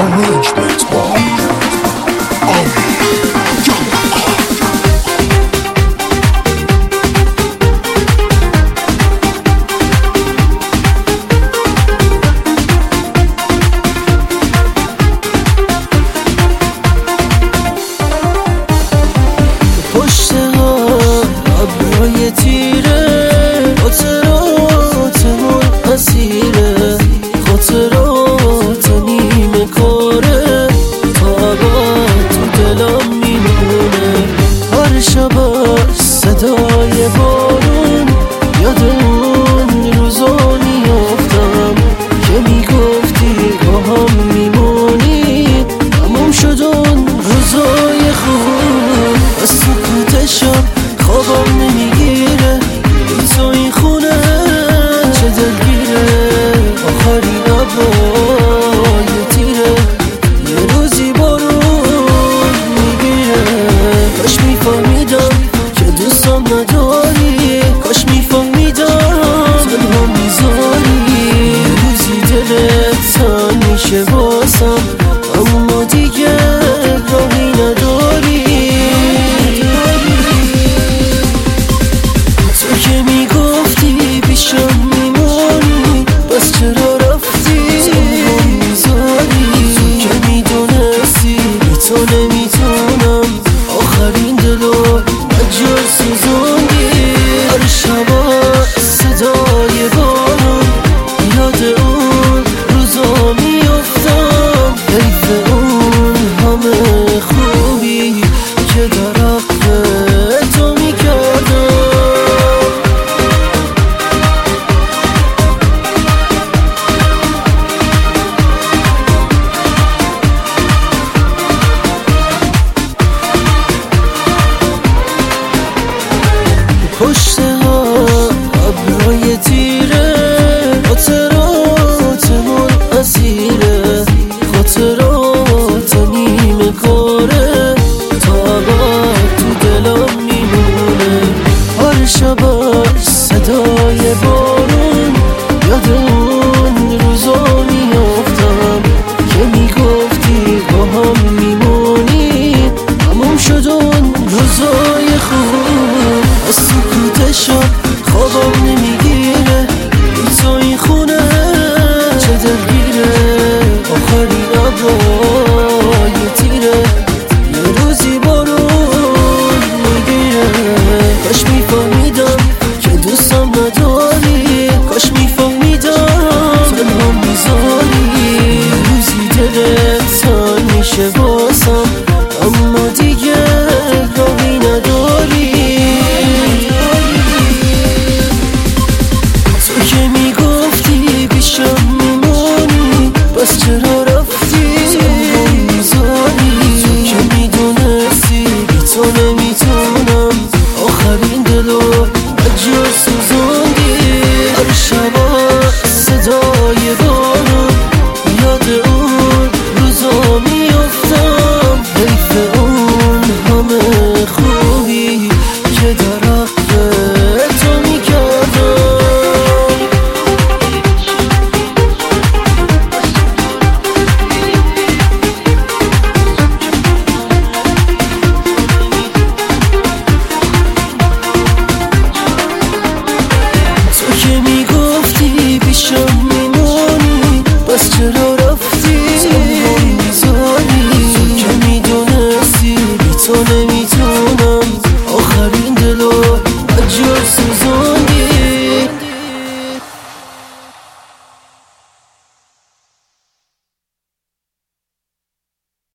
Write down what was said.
Arrangements by پشت ها ابرای تیره خاطراتمون اسیره خاطرات نیمه کاره تا ابد تو دلم میمونه هر شب صدای بارون یاد اون روزا میافتم که میگفتی با هم میمونی تموم شد اون روزای خوب از سکوتشم خوابم نمیگیره بی تو این خونه چه دلگیره آخرین هوای تیره یه روزی بارون میگیره کاش میفهمیدم که دوستم نداری کاش میفهمیدم تنها میذاری یه روزی دلت تنگ میشه واسم اما دیگه راهی نداری تو که میگفتی پیشم میمونی بس چرا رفتی تنها میذاری تو که میدونستی بی تو نمیتونم آخرین دلو مجال سوزوندی هر شبا صدای بارون یاد اون روزا میافتم حیف اون همه خوبی که در حق تو میکردم پشت ها ابرای تیره خاطراتمون اسیره خاطرات نیمه کاره تا ابد تو دلم میمونه هر شب صدای بارون یاد اون روزا میافتم که میگفتی با هم میمونی تموم شد اون روزای خوب از سکوتشم خوابم نمیگیره بی تو این خونه چه دلگیره آخرین هوای تیره یه روزی بارون میگیره کاش میفهمیدم که دوستم نداری کاش میفهمیدم تنها میذاری یه روزی دلت تنگ میشه